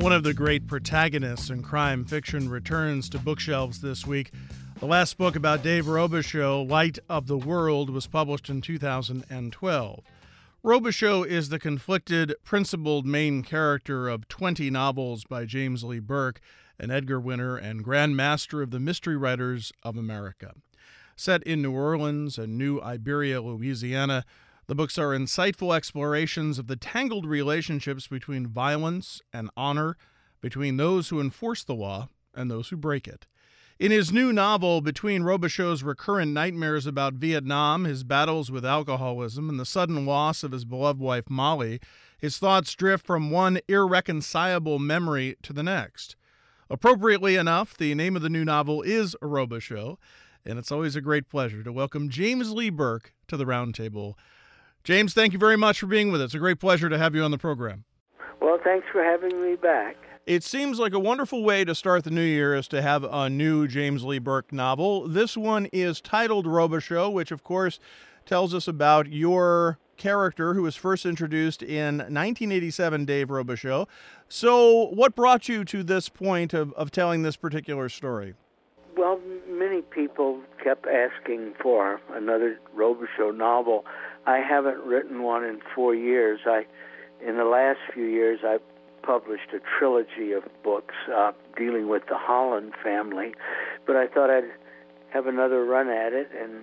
One of the great protagonists in crime fiction returns to bookshelves this week. The last book about Dave Robicheaux, Light of the World, was published in 2012. Robicheaux is the conflicted, principled main character of 20 novels by James Lee Burke, an Edgar winner and Grand Master of the Mystery Writers of America. Set in New Orleans and New Iberia, Louisiana, the books are insightful explorations of the tangled relationships between violence and honor, between those who enforce the law and those who break it. In his new novel, between Robicheaux's recurrent nightmares about Vietnam, his battles with alcoholism, and the sudden loss of his beloved wife Molly, his thoughts drift from one irreconcilable memory to the next. Appropriately enough, the name of the new novel is Robicheaux, and it's always a great pleasure to welcome James Lee Burke to the Roundtable. James, thank you very much for being with us. It's a great pleasure to have you on the program. Well, thanks for having me back. It seems like a wonderful way to start the new year is to have a new James Lee Burke novel. This one is titled Robicheaux, which, of course, tells us about your character who was first introduced in 1987, Dave Robicheaux. So what brought you to this point of telling this particular story? Well, many people kept asking for another Robicheaux novel. I haven't written one in 4 years. In the last few years, I published a trilogy of books dealing with the Holland family, but I thought I'd have another run at it, and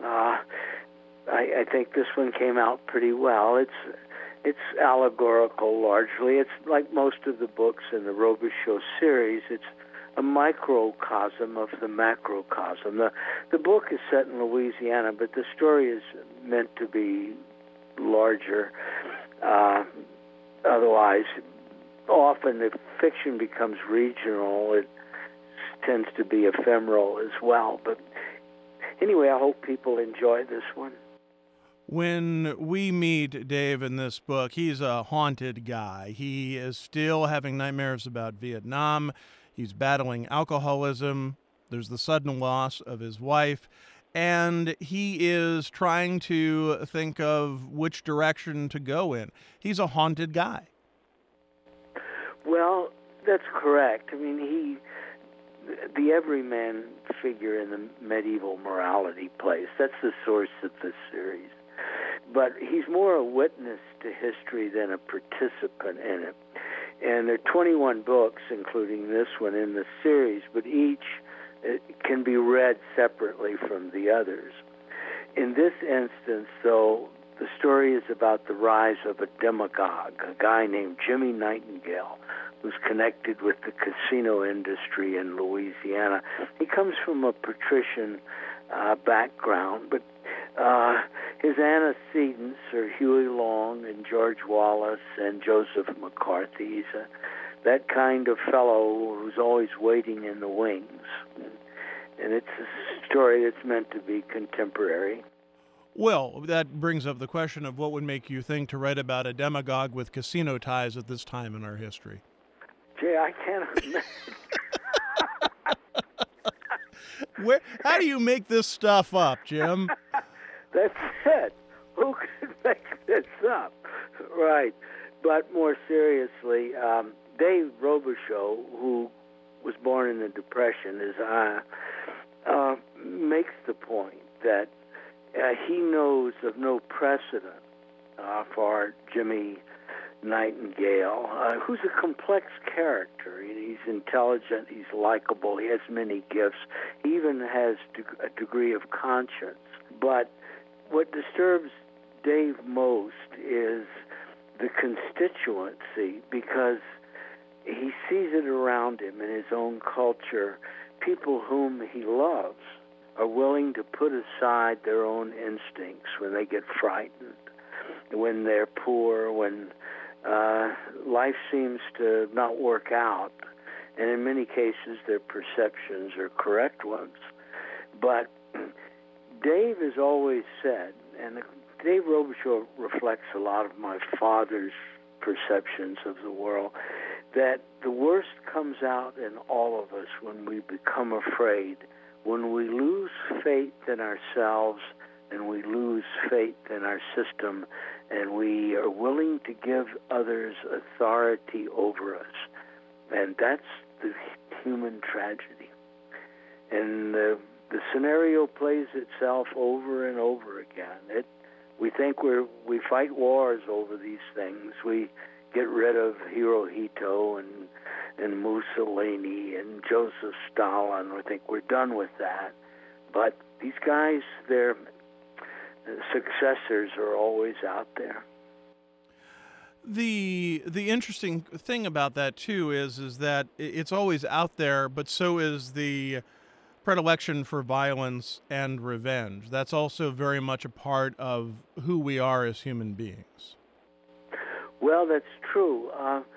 I think this one came out pretty well. It's allegorical largely. It's like most of the books in the Robicheaux series. It's a microcosm of the macrocosm. The book is set in Louisiana, but the story is meant to be larger. Otherwise, often if fiction becomes regional, it tends to be ephemeral as well. But anyway, I hope people enjoy this one. When we meet Dave in this book, he's a haunted guy. He is still having nightmares about Vietnam. He's battling alcoholism. There's the sudden loss of his wife. And he is trying to think of which direction to go in. He's a haunted guy. Well, that's correct. I mean, the everyman figure in the medieval morality place, that's the source of this series. But he's more a witness to history than a participant in it. And there are 21 books, including this one, in the series, but each can be read separately from the others. In this instance, though, the story is about the rise of a demagogue, a guy named Jimmy Nightingale, who's connected with the casino industry in Louisiana. He comes from a patrician background, but his antecedents are Huey Long and George Wallace and Joseph McCarthy. He's that kind of fellow who's always waiting in the wings. And it's a story that's meant to be contemporary. Well, that brings up the question of what would make you think to write about a demagogue with casino ties at this time in our history. Jay, I can't imagine. How do you make this stuff up, Jim? That's it. Who could make this up? Right. But more seriously, Dave Robicheaux, who was born in the Depression, makes the point that he knows of no precedent for Jimmy Nightingale, who's a complex character. He's intelligent, he's likable, he has many gifts, he even has a degree of conscience. But what disturbs Dave most is the constituency, because he sees it around him in his own culture. People whom he loves are willing to put aside their own instincts when they get frightened, when they're poor, when life seems to not work out. And in many cases, their perceptions are correct ones. But Dave has always said, and Dave Robicheaux reflects a lot of my father's perceptions of the world, that the worst comes out in all of us when we become afraid, when we lose faith in ourselves and we lose faith in our system, and we are willing to give others authority over us. and that's the human tragedy. And the scenario plays itself over and over again. We think we fight wars over these things. We get rid of Hirohito and Mussolini and Joseph Stalin. We think we're done with that. But these guys, their successors are always out there. The interesting thing about that too is that it's always out there, but so is the predilection for violence and revenge. That's also very much a part of who we are as human beings. Well, that's true.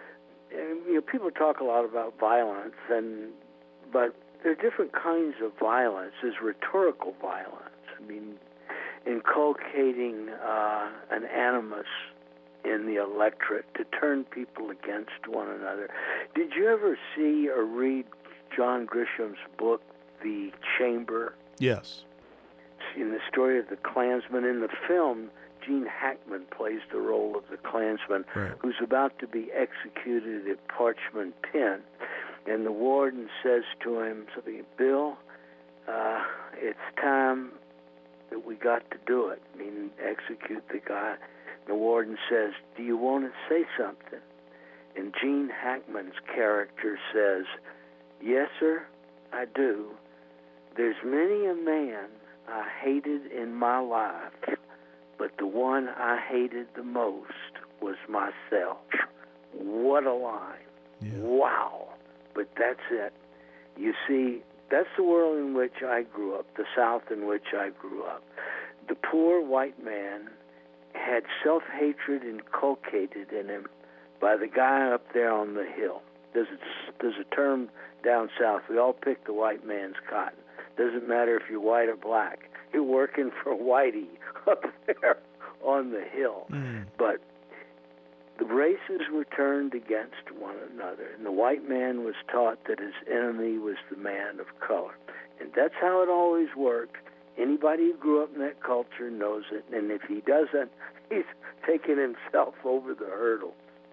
People talk a lot about violence, but there are different kinds of violence. There's rhetorical violence. I mean, inculcating an animus in the electorate to turn people against one another. Did you ever see or read John Grisham's book, The Chamber? Yes. In the story of the Klansman, in the film, Gene Hackman plays the role of the Klansman, right, who's about to be executed at Parchman Pen. And the warden says to him, Bill, it's time that we got to do it. I mean, execute the guy. The warden says, do you want to say something? And Gene Hackman's character says, yes, sir, I do. There's many a man I hated in my life, but the one I hated the most was myself. What a line. Yeah. Wow. But that's it. You see, that's the world in which I grew up, the South in which I grew up. The poor white man had self-hatred inculcated in him by the guy up there on the hill. There's a term down south. We all pick the white man's cotton. Doesn't matter if you're white or black. You're working for Whitey up there on the hill. Mm. But the races were turned against one another, and the white man was taught that his enemy was the man of color. And that's how it always worked. Anybody who grew up in that culture knows it, and if he doesn't, he's taking himself over the hurdle.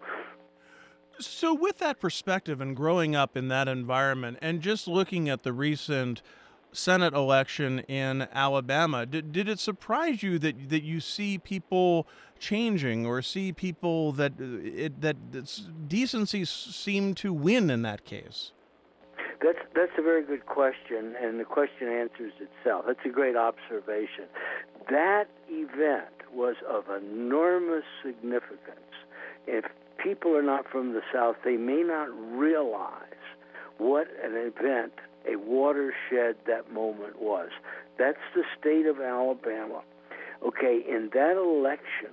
So with that perspective and growing up in that environment and just looking at the recent Senate election in Alabama, did it surprise you that you see people changing or see people that decency seemed to win in that case? That's a very good question, and the question answers itself. That's a great observation. That event was of enormous significance. If people are not from the South, they may not realize what an event, a watershed that moment was. That's the state of Alabama. Okay, in that election,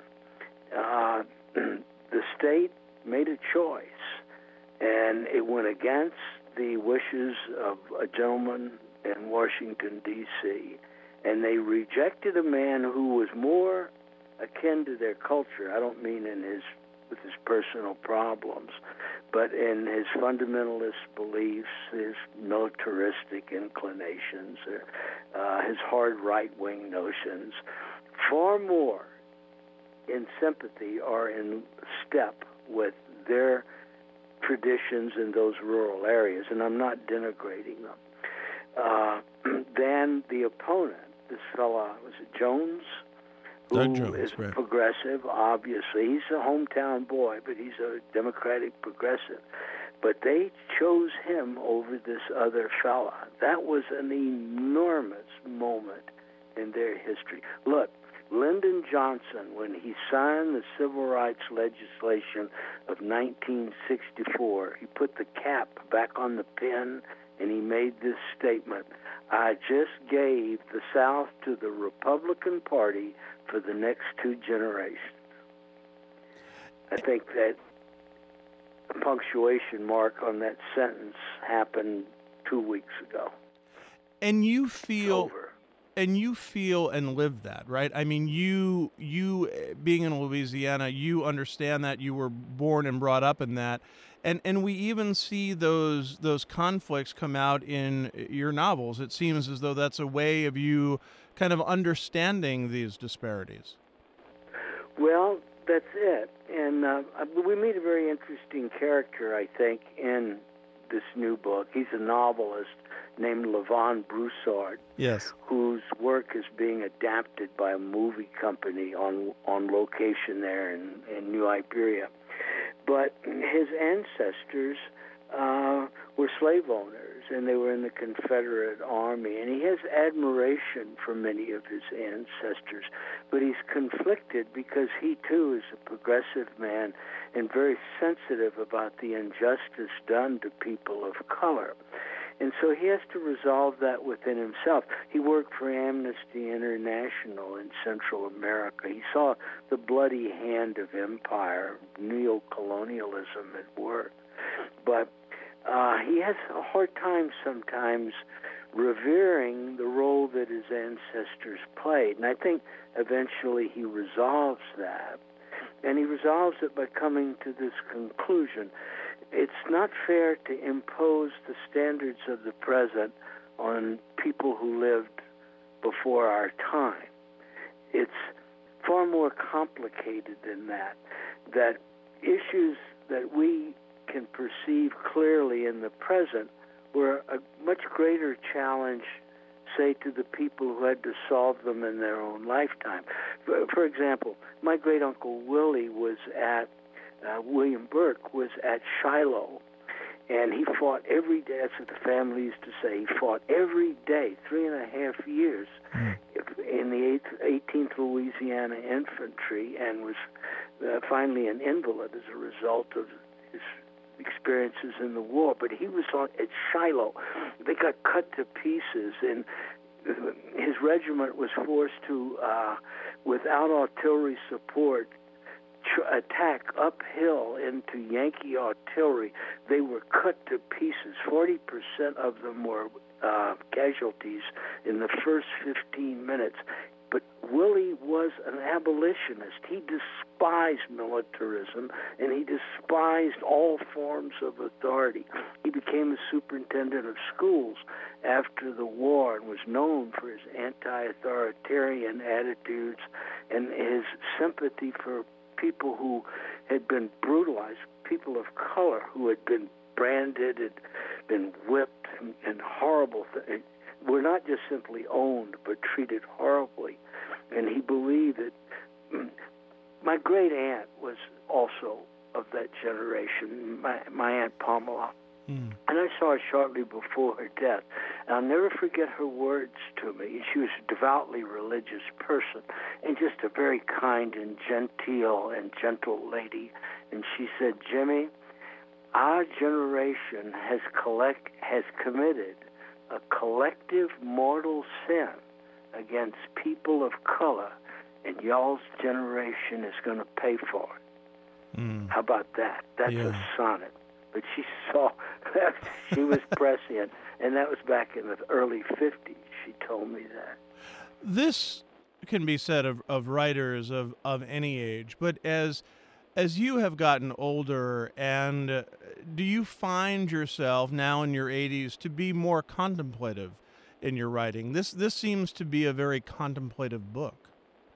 the state made a choice, and it went against the wishes of a gentleman in Washington, D.C., and they rejected a man who was more akin to their culture. I don't mean with his personal problems, but in his fundamentalist beliefs, his militaristic inclinations, his hard right-wing notions, far more in sympathy or in step with their traditions in those rural areas, and I'm not denigrating them, than the opponent, this fella, was it Jones? Doug Who Jones, is right. progressive, obviously. He's a hometown boy, but he's a Democratic progressive. But they chose him over this other fella. That was an enormous moment in their history. Look, Lyndon Johnson, when he signed the civil rights legislation of 1964, he put the cap back on the pen and he made this statement: I just gave the South to the Republican Party for the next 2 generations. I think that a punctuation mark on that sentence happened 2 weeks ago. And you feel... Over. And you feel and live that, right? I mean, you being in Louisiana, you understand that. You were born and brought up in that. And we even see those conflicts come out in your novels. It seems as though that's a way of you kind of understanding these disparities. Well, that's it. And we meet a very interesting character, I think, in this new book. He's a novelist named Levon Broussard, Yes. whose work is being adapted by a movie company on location there in New Iberia. But his ancestors were slave owners, and they were in the Confederate Army, and he has admiration for many of his ancestors, but he's conflicted because he too is a progressive man and very sensitive about the injustice done to people of color. And so he has to resolve that within himself. He worked for Amnesty International in Central America. He saw the bloody hand of empire, neo-colonialism at work. But he has a hard time sometimes revering the role that his ancestors played. And I think eventually he resolves that. And he resolves it by coming to this conclusion. It's not fair to impose the standards of the present on people who lived before our time. It's far more complicated than that, that issues that we can perceive clearly in the present were a much greater challenge, say, to the people who had to solve them in their own lifetime. For example, my great-uncle Willie was at William Burke was at Shiloh, and he fought every day. That's what the family used to say. He fought every day, 3.5 years, in the 18th Louisiana Infantry, and was finally an invalid as a result of his experiences in the war. But he was at Shiloh. They got cut to pieces, and his regiment was forced to, without artillery support, attack uphill into Yankee artillery. They were cut to pieces. 40% of them were casualties in the first 15 minutes. But Willie was an abolitionist. He despised militarism, and he despised all forms of authority. He became a superintendent of schools after the war and was known for his anti-authoritarian attitudes and his sympathy for people who had been brutalized, people of color who had been branded, had been whipped, and horrible things. Were not just simply owned, but treated horribly. And he believed that my great aunt was also of that generation, my Aunt Pamela. And I saw her shortly before her death. And I'll never forget her words to me. She was a devoutly religious person and just a very kind and genteel and gentle lady. And she said, "Jimmy, our generation has committed a collective mortal sin against people of color, and y'all's generation is going to pay for it." How about that? That's a sonnet. But she saw that she was prescient, and that was back in the early 50s. She told me that. This can be said of writers of any age, but as you have gotten older, and do you find yourself now in your 80s to be more contemplative in your writing? This seems to be a very contemplative book.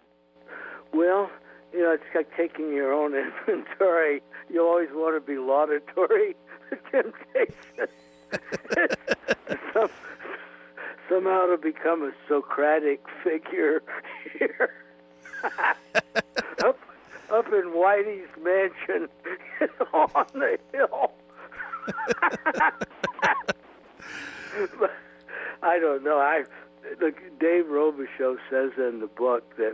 Well, it's like taking your own inventory. You always want to be laudatory. Temptation. Somehow to become a Socratic figure here. Up in Whitey's mansion on the hill. But I don't know. Look, Dave Robichaux says in the book that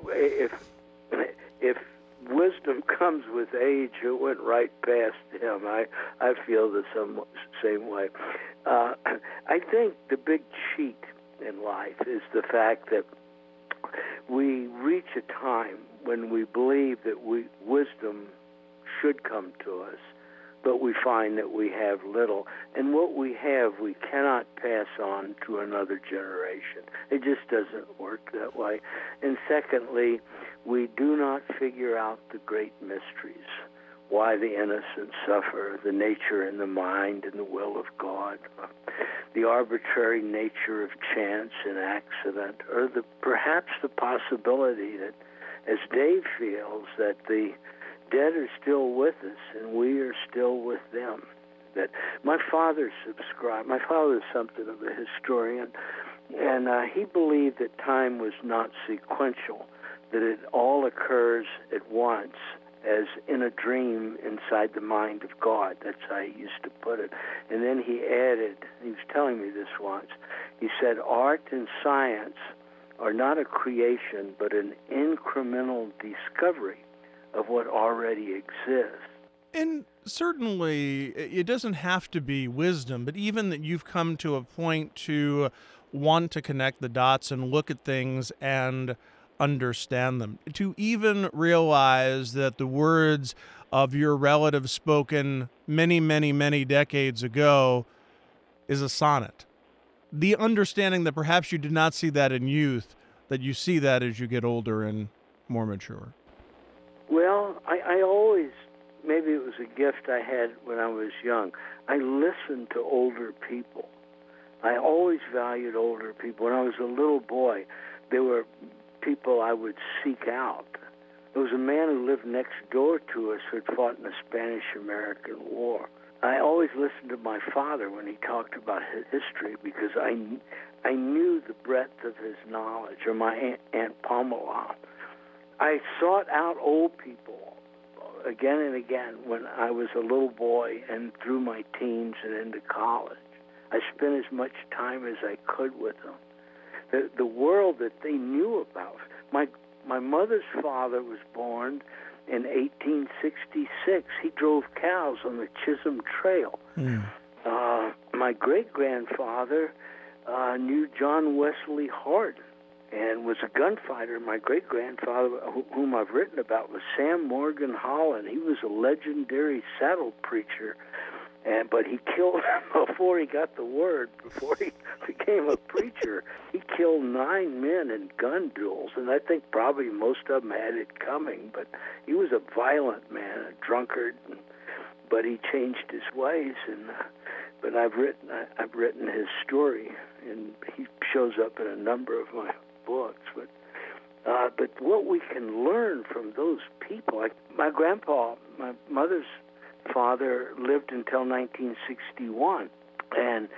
if wisdom comes with age, it went right past him. I feel the same way. I think the big cheat in life is the fact that we reach a time when we believe that wisdom should come to us, but we find that we have little. And what we have, we cannot pass on to another generation. It just doesn't work that way. And secondly, we do not figure out the great mysteries, why the innocent suffer, the nature and the mind and the will of God, the arbitrary nature of chance and accident, or perhaps the possibility that, as Dave feels, that the dead are still with us and we are still with them. that my father subscribed. My father was something of a historian, and he believed that time was not sequential, that it all occurs at once, as in a dream inside the mind of God. That's how he used to put it. And then he added, he was telling me this once, he said, art and science are not a creation, but an incremental discovery of what already exists. And certainly, it doesn't have to be wisdom, but even that you've come to a point to want to connect the dots and look at things and understand them, to even realize that the words of your relative spoken many, many, many decades ago is a sonnet. The understanding that perhaps you did not see that in youth, that you see that as you get older and more mature. Well, I always, maybe it was a gift I had when I was young, I listened to older people. I always valued older people. When I was a little boy, there were people I would seek out. There was a man who lived next door to us who had fought in the Spanish-American War. I always listened to my father when he talked about his history because I knew the breadth of his knowledge, or my Aunt Pamela. I sought out old people again and again when I was a little boy and through my teens and into college. I spent as much time as I could with them. The world that they knew about. My mother's father was born in 1866. He drove cows on the Chisholm Trail. My great-grandfather knew John Wesley Hardin and was a gunfighter. My great-grandfather, whom I've written about, was Sam Morgan Holland. He was a legendary saddle preacher, but he killed, before he got the word, before he became a preacher, he killed 9 men in gun duels, and I think probably most of them had it coming, but he was a violent man, a drunkard, but he changed his ways, but I've written his story, and he shows up in a number of my books, but what we can learn from those people, like my grandpa, my mother's father lived until 1961, and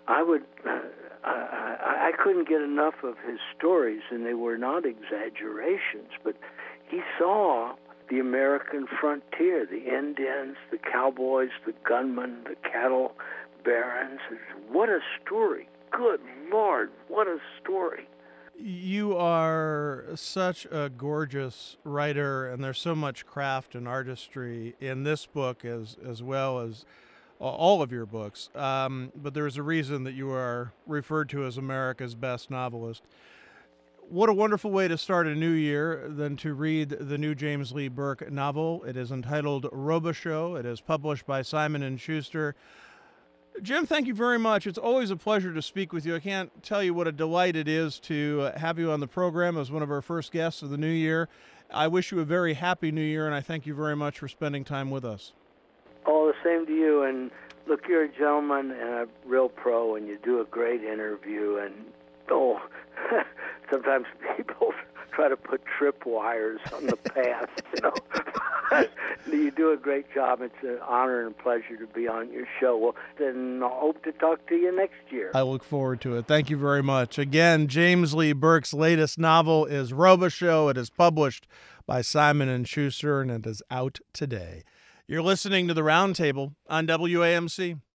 I couldn't get enough of his stories, and they were not exaggerations, but he saw the American frontier, the Indians, the cowboys, the gunmen, the cattle barons. What a story. Good Lord, what a story. You are such a gorgeous writer, and there's so much craft and artistry in this book as well as all of your books. But there's a reason that you are referred to as America's best novelist. What a wonderful way to start a new year than to read the new James Lee Burke novel. It is entitled Robichaux. It is published by Simon & Schuster. Jim, thank you very much. It's always a pleasure to speak with you. I can't tell you what a delight it is to have you on the program as one of our first guests of the new year. I wish you a very happy new year, and I thank you very much for spending time with us. Oh, the same to you. And look, you're a gentleman and a real pro, and you do a great interview. And, sometimes people try to put tripwires on the path, You do a great job. It's an honor and pleasure to be on your show. Well, then I hope to talk to you next year. I look forward to it. Thank you very much. Again, James Lee Burke's latest novel is Robichaux. It is published by Simon & Schuster, and it is out today. You're listening to The Roundtable on WAMC.